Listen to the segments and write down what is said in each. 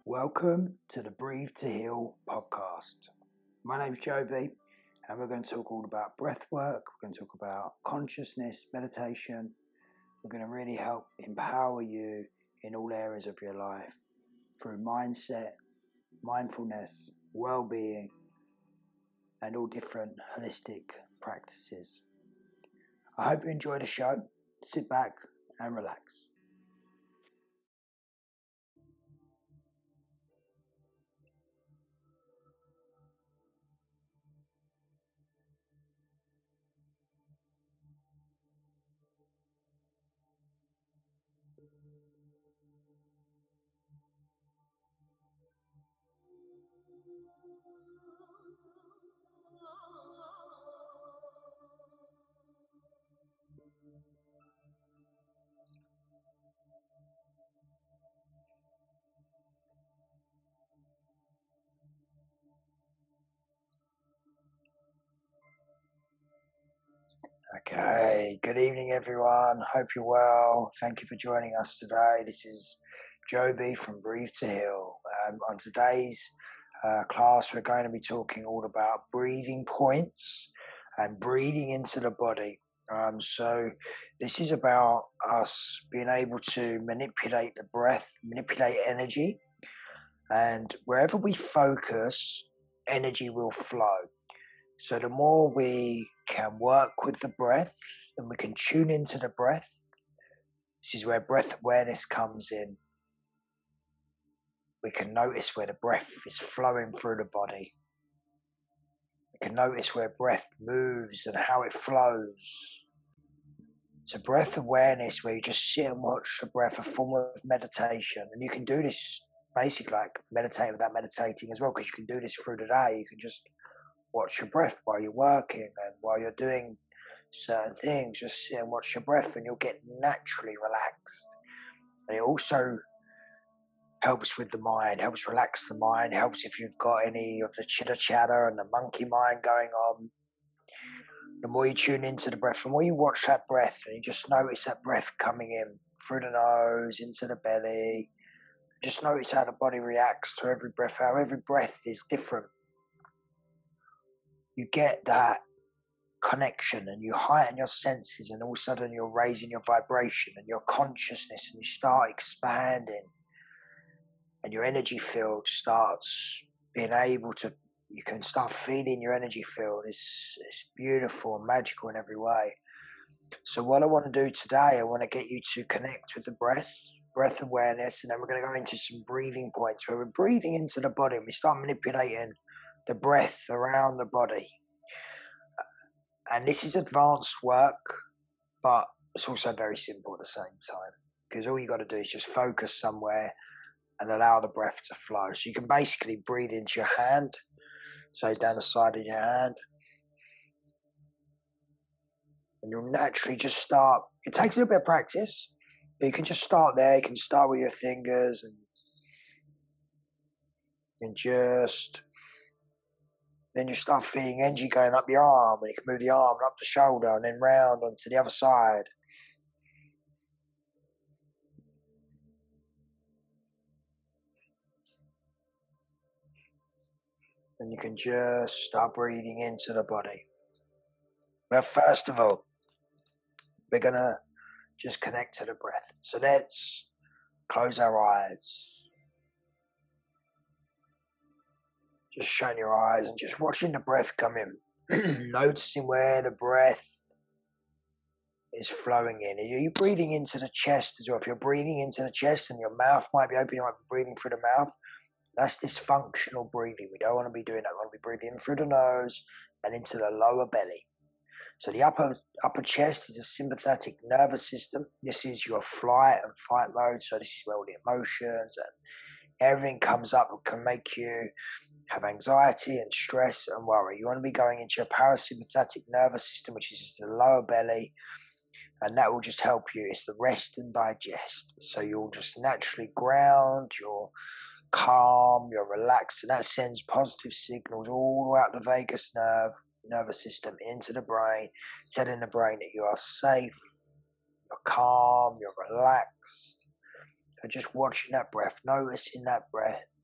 Welcome to the Breathe to Heal podcast. My name's Joby, and we're going to talk all about breath work. We're going to talk about consciousness, meditation. We're going to really help empower you in all areas of your life through mindset, mindfulness, well-being, and all different holistic practices. I hope you enjoy the show. Sit back and relax. Okay, good evening everyone. Hope you're well. Thank you for joining us today. This is Joby from Breathe to Heal. On today's class, we're going to be talking all about breathing points and breathing into the body. So this is about us being able to manipulate the breath, manipulate energy, and wherever we focus, energy will flow. So the more we can work with the breath and we can tune into the breath, this is where breath awareness comes in. We can notice where the breath is flowing through the body. We can notice where breath moves and how it flows. So breath awareness, where you just sit and watch the breath, a form of meditation. And you can do this basically like meditate without meditating as well, because you can do this through the day. You can just watch your breath while you're working and while you're doing certain things. Just sit and watch your breath and you'll get naturally relaxed. And it also helps with the mind, helps relax the mind, helps if you've got any of the chitter chatter and the monkey mind going on. The more you tune into the breath, the more you watch that breath and you just notice that breath coming in through the nose, into the belly. Just notice how the body reacts to every breath, how every breath is different. You get that connection and you heighten your senses, and all of a sudden you're raising your vibration and your consciousness, and you start expanding, and your energy field starts being able to, you can start feeling your energy field. It's beautiful and magical in every way. So what I want to do today, I want to get you to connect with the breath awareness, and then we're going to go into some breathing points where we're breathing into the body and we start manipulating the breath around the body. And this is advanced work, but it's also very simple at the same time, because all you got to do is just focus somewhere and allow the breath to flow. So you can basically breathe into your hand, so down the side of your hand, and you'll naturally just start. It takes a little bit of practice, but you can just start there. You can start with your fingers and just, then you start feeling energy going up your arm, and you can move the arm up the shoulder and then round onto the other side. And you can just start breathing into the body. Well, first of all, we're going to just connect to the breath. So let's close our eyes. Just shutting your eyes and just watching the breath come in. Noticing where the breath is flowing in. Are you breathing into the chest as well? If you're breathing into the chest and your mouth might be open, you might be breathing through the mouth. That's dysfunctional breathing. We don't want to be doing that. We want to be breathing in through the nose and into the lower belly. So the upper chest is a sympathetic nervous system. This is your flight and fight mode. So this is where all the emotions and everything comes up and can make you have anxiety and stress and worry. You want to be going into your parasympathetic nervous system, which is just the lower belly, and that will just help you. It's the rest and digest. So you'll just naturally ground, you're calm, you're relaxed, and that sends positive signals all out the vagus nervous system into the brain, telling the brain that you are safe, you're calm, you're relaxed. So just watching that breath, noticing that breath,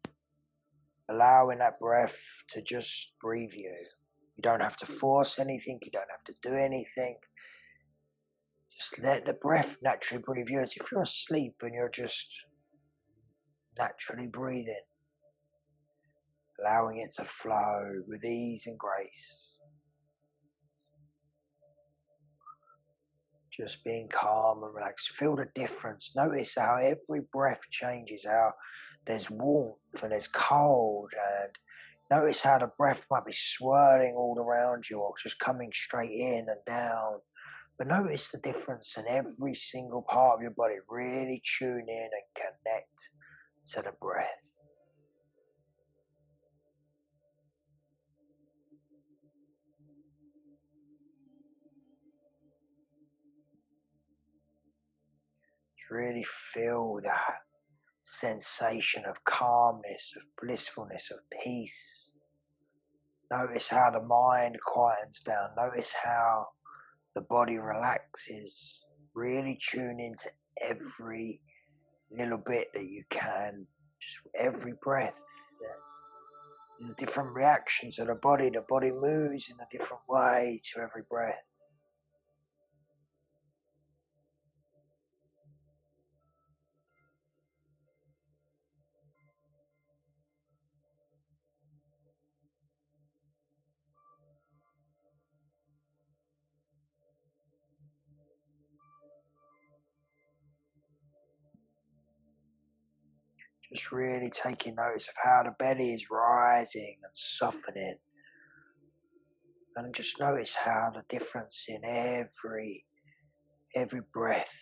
allowing that breath to just breathe you. You don't have to force anything, you don't have to do anything. Just let the breath naturally breathe you, as if you're asleep and you're just naturally breathing, allowing it to flow with ease and grace. Just being calm and relaxed. Feel the difference. Notice how every breath changes, how there's warmth and there's cold, and notice how the breath might be swirling all around you or just coming straight in and down. But notice the difference in every single part of your body. Really tune in and connect to the breath. Really feel that sensation of calmness, of blissfulness, of peace. Notice how the mind quietens down. Notice how the body relaxes. Really tune into every little bit that you can. Just every breath. There's a different reaction to the body. The body moves in a different way to every breath. Just really taking notice of how the belly is rising and softening. And just notice how the difference in every breath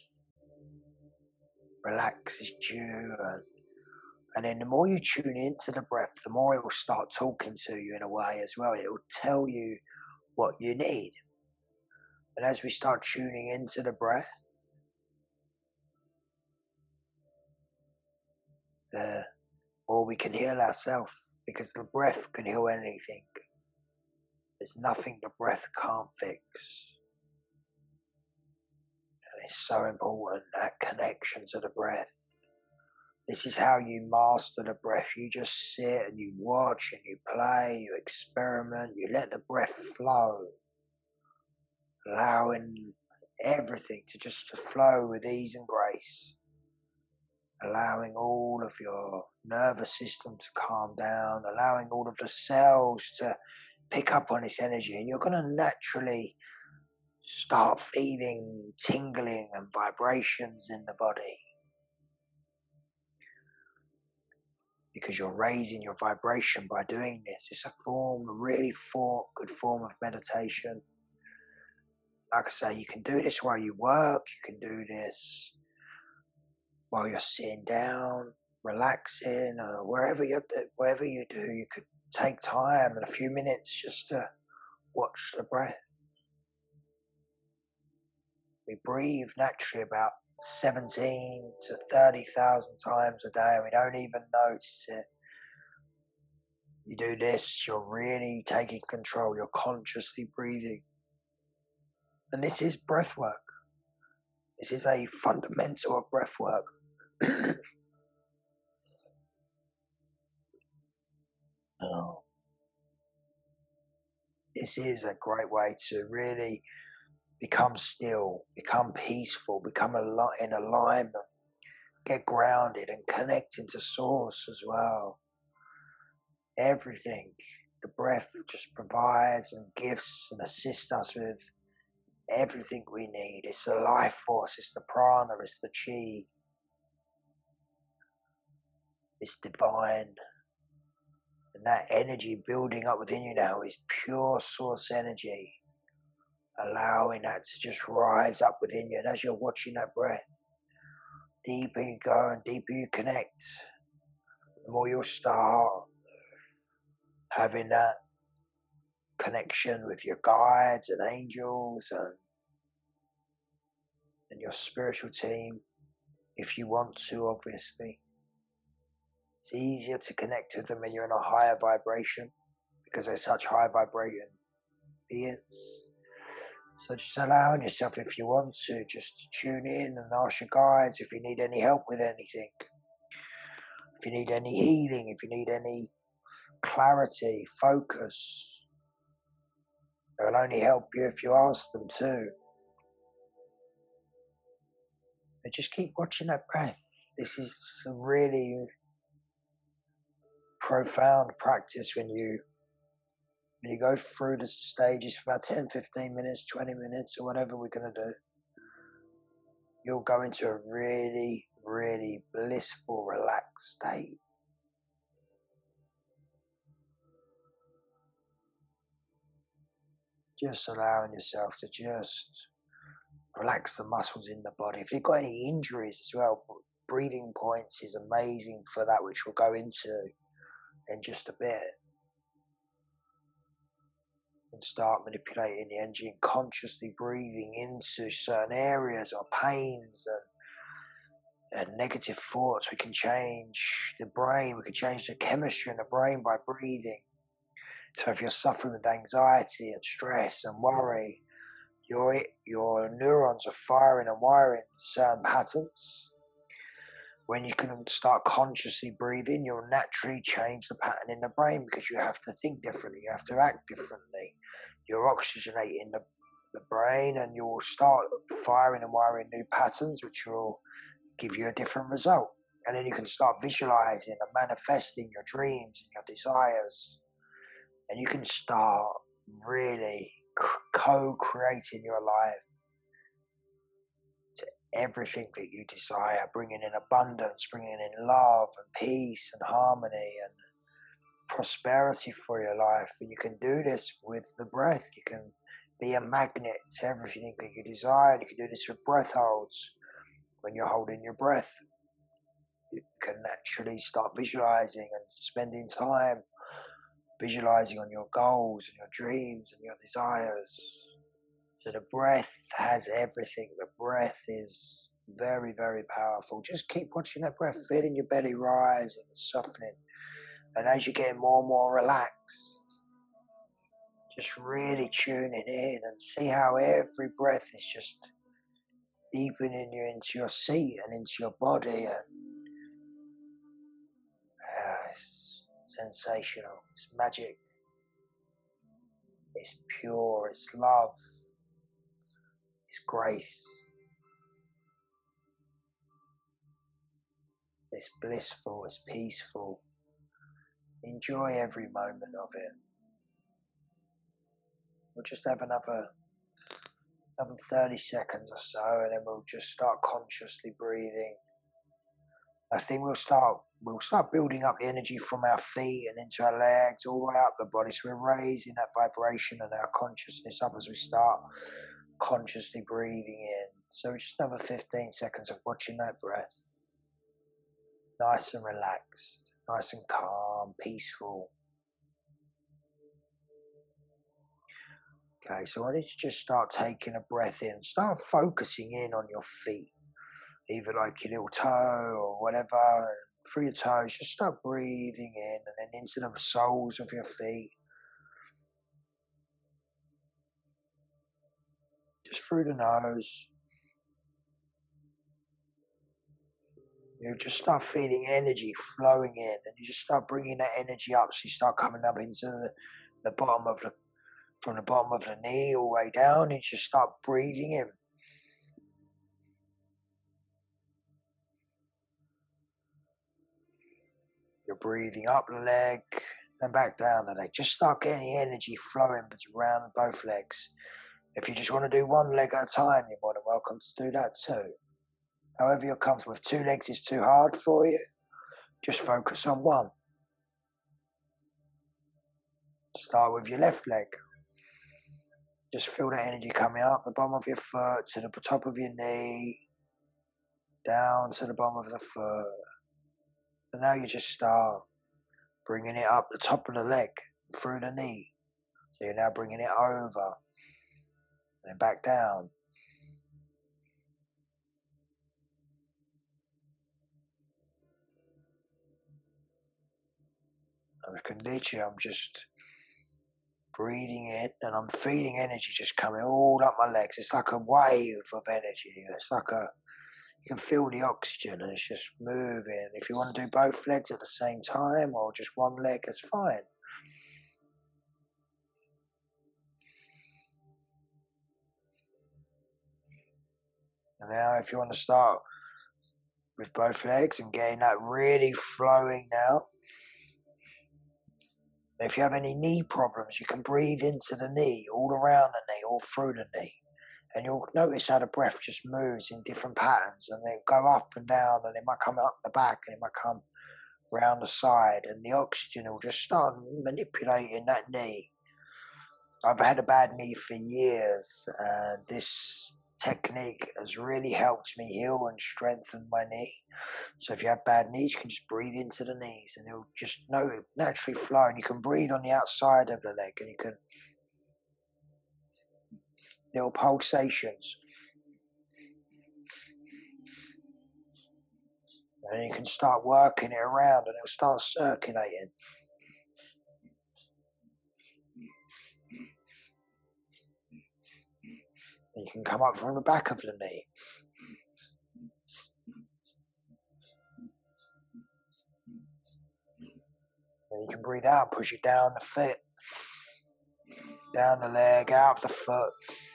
relaxes you. And then the more you tune into the breath, the more it will start talking to you in a way as well. It will tell you what you need. And as we start tuning into the breath, the more we can heal ourselves, because the breath can heal anything. There's nothing the breath can't fix. And it's so important, that connection to the breath. This is how you master the breath. You just sit and you watch and you play, you experiment, you let the breath flow, allowing everything to flow with ease and grace, allowing all of your nervous system to calm down, allowing all of the cells to pick up on this energy, and you're going to naturally start feeling tingling and vibrations in the body, because you're raising your vibration by doing this. It's a good form of meditation. Like I say, you can do this while you work, you can do this while you're sitting down, relaxing, or whatever you do, you could take time and a few minutes just to watch the breath. We breathe naturally about 17 to 30,000 times a day, and we don't even notice it. You do this, you're really taking control, you're consciously breathing. And this is breath work. This is a fundamental of breath work. Oh. This is a great way to really become still, become peaceful, become in alignment, get grounded and connect into source as well. Everything, the breath just provides and gives and assists us with everything we need. It's the life force, it's the prana, it's the chi. It's divine. And that energy building up within you now is pure source energy, allowing that to just rise up within you. And as you're watching that breath, deeper you go and deeper you connect, the more you'll start having that connection with your guides and angels and your spiritual team, if you want to, obviously. It's easier to connect with them when you're in a higher vibration, because they're such high vibrating beings. So just allowing yourself, if you want to, just to tune in and ask your guides if you need any help with anything. If you need any healing, if you need any clarity, focus. It will only help you if you ask them to. But just keep watching that breath. This is a really profound practice when you go through the stages for about 10, 15 minutes, 20 minutes, or whatever we're going to do. You'll go into a really, really blissful, relaxed state. Just allowing yourself to just relax the muscles in the body. If you've got any injuries as well, breathing points is amazing for that, which we'll go into in just a bit. And start manipulating the energy and consciously breathing into certain areas or pains and negative thoughts. We can change the brain, we can change the chemistry in the brain by breathing. So if you're suffering with anxiety and stress and worry, your neurons are firing and wiring certain patterns. When you can start consciously breathing, you'll naturally change the pattern in the brain because you have to think differently, you have to act differently. You're oxygenating the brain and you'll start firing and wiring new patterns, which will give you a different result. And then you can start visualizing and manifesting your dreams and your desires. And you can start really co-creating your life to everything that you desire, bringing in abundance, bringing in love and peace and harmony and prosperity for your life. And you can do this with the breath. You can be a magnet to everything that you desire. You can do this with breath holds. When you're holding your breath, you can naturally start visualizing and spending time visualizing on your goals and your dreams and your desires. So the breath has everything. The breath is very, very powerful. Just keep watching that breath, feeling your belly rising and softening. And as you're getting more and more relaxed, just really tuning in and see how every breath is just deepening you into your seat and into your body. And it's sensational. It's magic. It's pure. It's love. It's grace. It's blissful. It's peaceful. Enjoy every moment of it. We'll just have another 30 seconds or so, and then we'll just start consciously breathing. I think we'll start building up the energy from our feet and into our legs, all the way up the body. So we're raising that vibration and our consciousness up as we start consciously breathing in. So just another 15 seconds of watching that breath. Nice and relaxed, nice and calm, peaceful. Okay, so I need to just start taking a breath in. Start focusing in on your feet, either like your little toe or whatever. Through your toes, just start breathing in and then into the soles of your feet. Just through the nose. You just start feeling energy flowing in, and you just start bringing that energy up. So you start coming up into the bottom of from the bottom of the knee all the way down, and you just start breathing in. You're breathing up the leg and back down the leg. Just start getting energy flowing around both legs. If you just want to do one leg at a time, you're more than welcome to do that too. However you're comfortable. If 2 legs is too hard for you, just focus on one. Start with your left leg. Just feel that energy coming up the bottom of your foot to the top of your knee, down to the bottom of the foot. And now you just start bringing it up the top of the leg, through the knee. So you're now bringing it over and back down. I'm just breathing in and I'm feeling energy just coming all up my legs. It's like a wave of energy. It's like You can feel the oxygen and it's just moving. If you want to do both legs at the same time or just one leg, that's fine. And now if you want to start with both legs and getting that really flowing now. If you have any knee problems, you can breathe into the knee, all around the knee, all through the knee. And you'll notice how the breath just moves in different patterns, and they go up and down, and it might come up the back, and it might come round the side, and the oxygen will just start manipulating that knee. I've had a bad knee for years, and this technique has really helped me heal and strengthen my knee. So if you have bad knees, you can just breathe into the knees, and it'll just naturally flow. And you can breathe on the outside of the leg, and you can little pulsations. And you can start working it around and it'll start circulating. And you can come up from the back of the knee. And you can breathe out, push it down the foot, down the leg, out of the foot.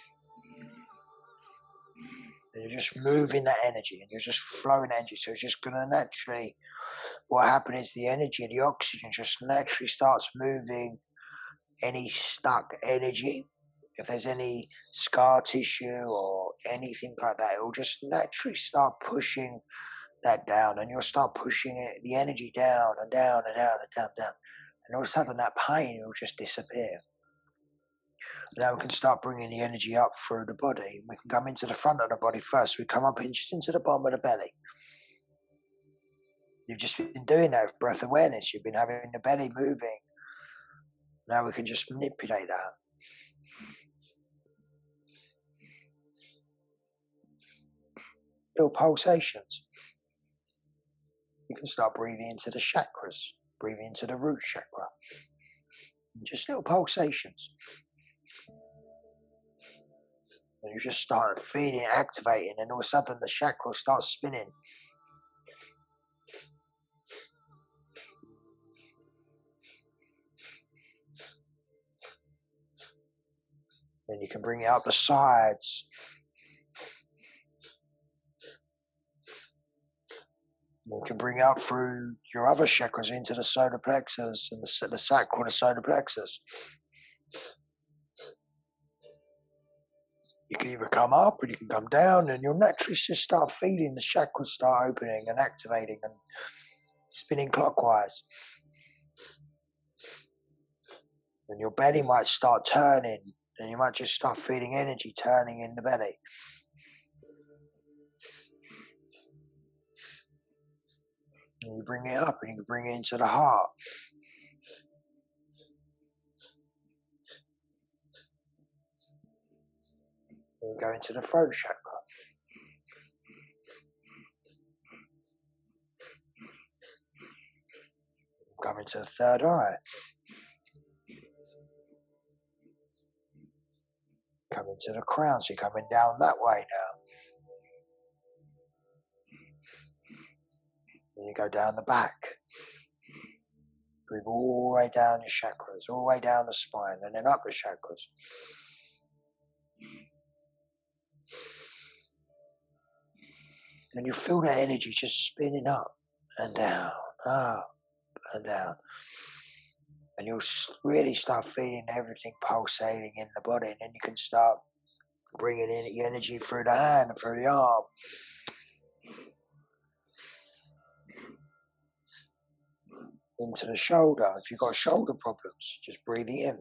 And you're just moving that energy and you're just flowing energy. So it's just going to naturally, what happens is the energy, the oxygen just naturally starts moving any stuck energy. If there's any scar tissue or anything like that, it will just naturally start pushing that down, and you'll start pushing it, the energy down and down and down and down, down. And all of a sudden that pain will just disappear. And now we can start bringing the energy up through the body. We can come into the front of the body first. We come up just into the bottom of the belly. You've just been doing that with breath awareness. You've been having the belly moving. Now we can just manipulate that. Little pulsations. You can start breathing into the chakras, breathing into the root chakra. And just little pulsations. And you just start feeling it activating, and all of a sudden the chakra starts spinning. Then you can bring it up the sides. You can bring it up through your other chakras into the solar plexus and the sacral and the solar plexus. You can either come up or you can come down, and you'll naturally just start feeling the chakras start opening and activating and spinning clockwise. And your belly might start turning, and you might just start feeling energy turning in the belly. And you bring it up and you can bring it into the heart. And you go into the throat chakra. Come into the third eye. Come into the crown, so you're coming down that way now. Then you go down the back. Breathe all the way down your chakras, all the way down the spine, and then up the chakras. And you feel that energy just spinning up and down, up and down. And you'll really start feeling everything pulsating in the body, and then you can start bringing in the energy through the hand and through the arm. Into the shoulder. If you've got shoulder problems, just breathing in.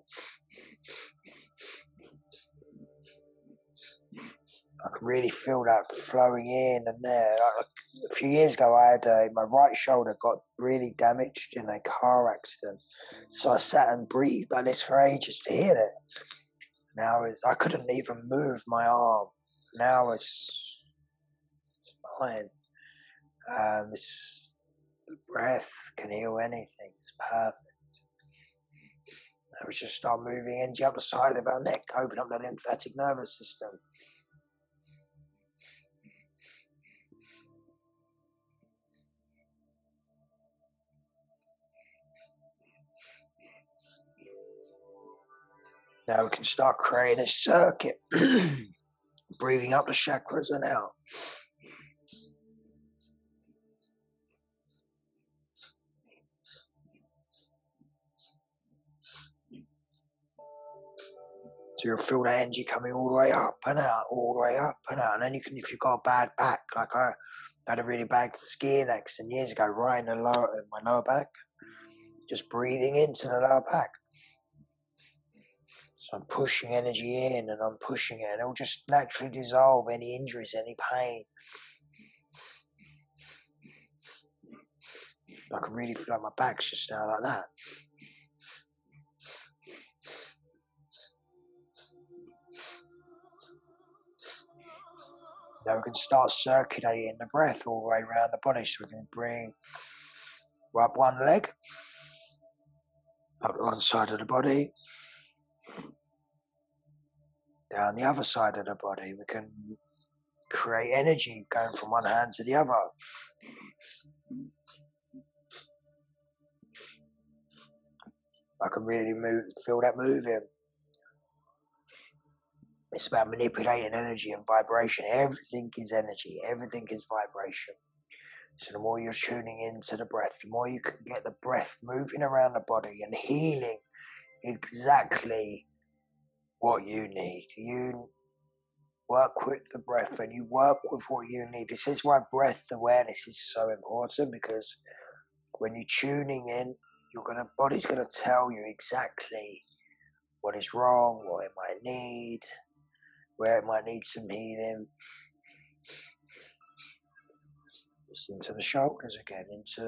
I can really feel that flowing in and there. Like a few years ago, I had my right shoulder got really damaged in a car accident. So I sat and breathed like this for ages to heal it. Now I couldn't even move my arm. Now it's fine. The breath can heal anything. It's perfect. Now we just start moving energy up the side of our neck, open up the lymphatic nervous system. Now we can start creating a circuit, breathing up the chakras and out. So you'll feel that energy coming all the way up and out, all the way up and out. And then you can, if you've got a bad back, like I had a really bad skiing accident years ago, right in my lower back, just breathing into the lower back. So I'm pushing energy in and I'm pushing it, and it'll just naturally dissolve any injuries, any pain. I can really feel like my back's just now like that. Now we can start circulating the breath all the way around the body. So we can rub one leg up one side of the body, down the other side of the body. We can create energy going from one hand to the other. I can really feel that moving. It's about manipulating energy and vibration. Everything is energy. Everything is vibration. So the more you're tuning into the breath, the more you can get the breath moving around the body and healing exactly what you need. You work with the breath and you work with what you need. This is why breath awareness is so important, because when you're tuning in, body's gonna tell you exactly what is wrong, what it might need, where it might need some healing. Just into the shoulders again,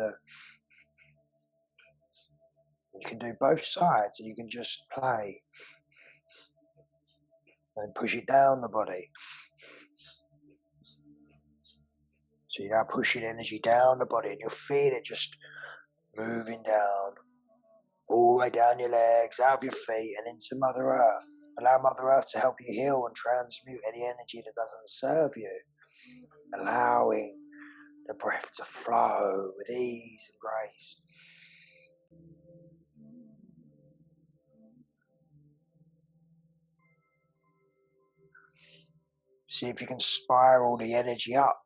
you can do both sides, and you can just play and push it down the body. So you're now pushing energy down the body, and you'll feel it just moving down, all the way down your legs, out of your feet, and into Mother Earth. Allow Mother Earth to help you heal and transmute any energy that doesn't serve you. Allowing the breath to flow with ease and grace. See if you can spiral the energy up.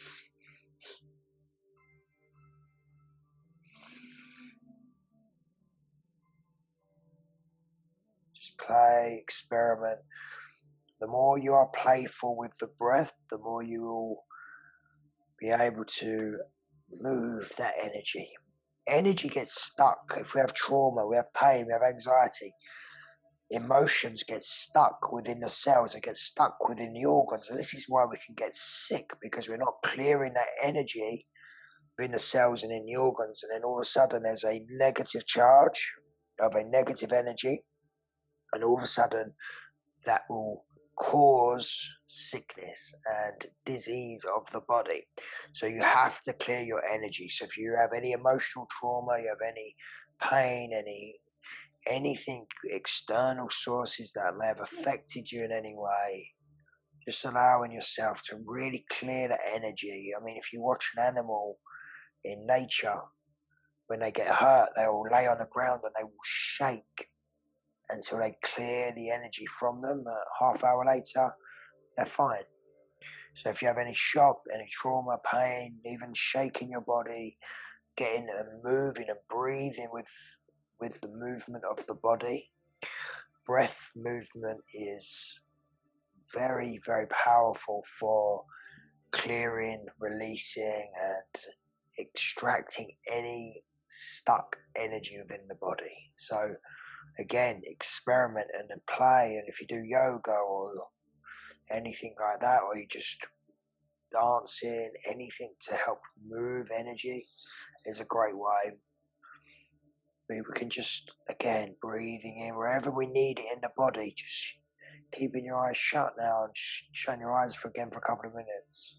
Just play, experiment. The more you are playful with the breath, the more you will be able to move that energy. Energy gets stuck. If we have trauma, we have pain, we have anxiety, emotions get stuck within the cells, they get stuck within the organs. And this is why we can get sick, because we're not clearing that energy within the cells and in the organs. And then all of a sudden there's a negative charge of a negative energy. And all of a sudden that will cause sickness and disease of the body. So you have to clear your energy. So if you have any emotional trauma, you have any pain, anything external sources that may have affected you in any way, just allowing yourself to really clear the energy. I mean, if you watch an animal in nature, when they get hurt, they will lay on the ground and they will shake until they clear the energy from them. Half hour later, they're fine. So if you have any shock, any trauma, pain, even shaking your body, getting and moving and breathing with the movement of the body, breath movement is very, very powerful for clearing, releasing, and extracting any stuck energy within the body. So again, experiment and play. And if you do yoga or anything like that, or you just dancing, anything to help move energy is a great way. We can just, again, breathing in wherever we need it in the body, just keeping your eyes shut now and shutting your eyes for a couple of minutes.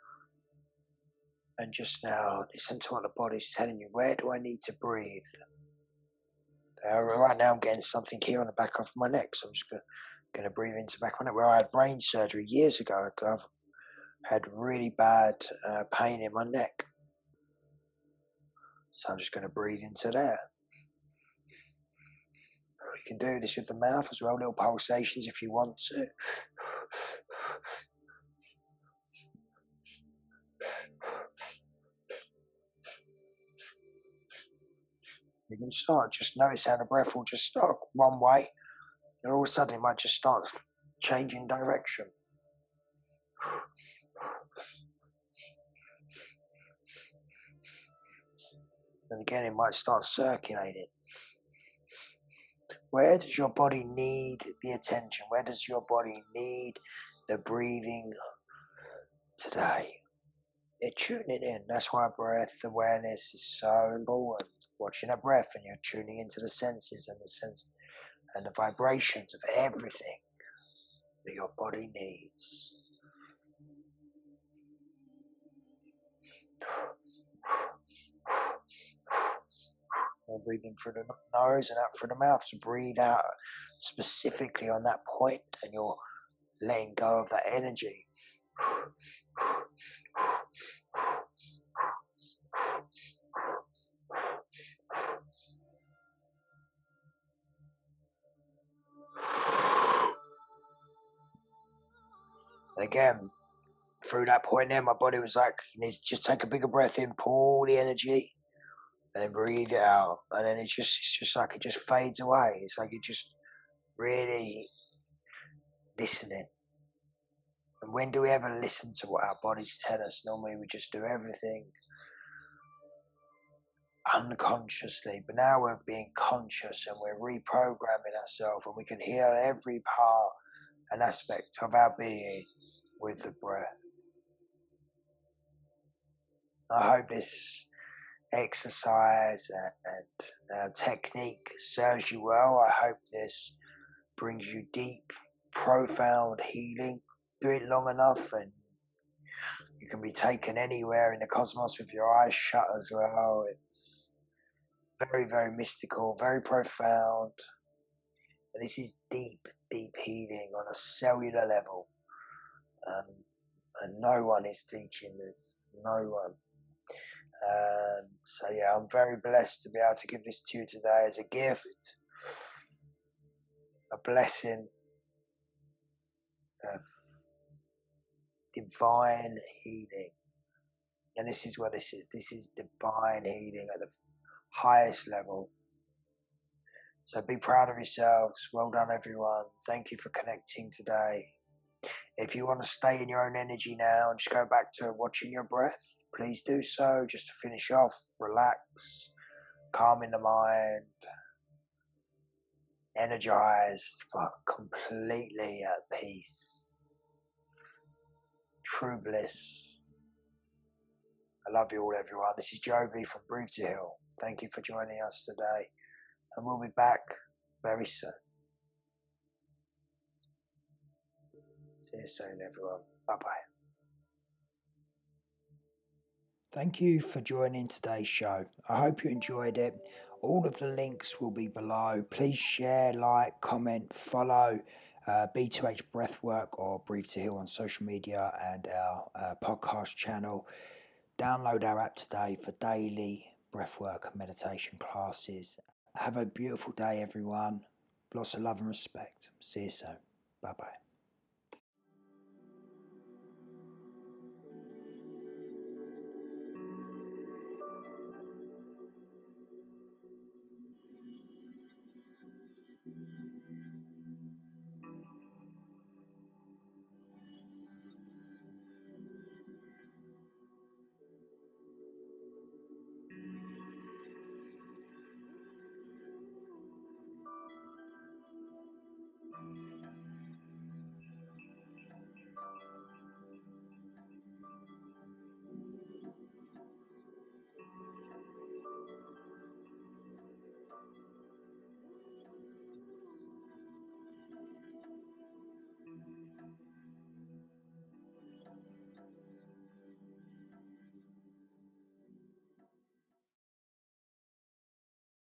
And just now listen to what the body's telling you. Where do I need to breathe? Right now I'm getting something here on the back of my neck, so I'm just going to breathe into the back of my neck. Where I had brain surgery years ago, I've had really bad pain in my neck. So I'm just going to breathe into there. You can do this with the mouth as well, little pulsations if you want to. You can start, just notice how the breath will just start one way, and all of a sudden it might just start changing direction. And again, it might start circulating. Where does your body need the attention? Where does your body need the breathing today? You're tuning in. That's why breath awareness is so important. Watching that breath, and you're tuning into the senses and the vibrations of everything that your body needs. And breathing through the nose and out through the mouth to breathe out specifically on that point, and you're letting go of that energy. And again, through that point there, my body was like, you need to just take a bigger breath in, pull the energy, and then breathe it out. And then it's just like it just fades away. It's like you're just really listening. And when do we ever listen to what our bodies tell us? Normally we just do everything unconsciously, but now we're being conscious and we're reprogramming ourselves, and we can heal every part and aspect of our being with the breath. I hope this exercise and technique serves you well. I hope this brings you deep, profound healing. Do it long enough and you can be taken anywhere in the cosmos with your eyes shut as well. It's very, very mystical, very profound. And this is deep, deep healing on a cellular level. And no one is teaching this, no one. So yeah, I'm very blessed to be able to give this to you today as a gift, a blessing of divine healing. And this is what this is. This is divine healing at the highest level. So be proud of yourselves. Well done, everyone. Thank you for connecting today. If you want to stay in your own energy now and just go back to watching your breath, please do so. Just to finish off, relax, calming the mind, energized, but completely at peace. True bliss. I love you all, everyone. This is Joby from Breathe to Heal. Thank you for joining us today, and we'll be back very soon. See you soon, everyone. Bye-bye. Thank you for joining today's show. I hope you enjoyed it. All of the links will be below. Please share, like, comment, follow B2H Breathwork or Breathe to Heal on social media and our podcast channel. Download our app today for daily breathwork and meditation classes. Have a beautiful day, everyone. Lots of love and respect. See you soon. Bye-bye.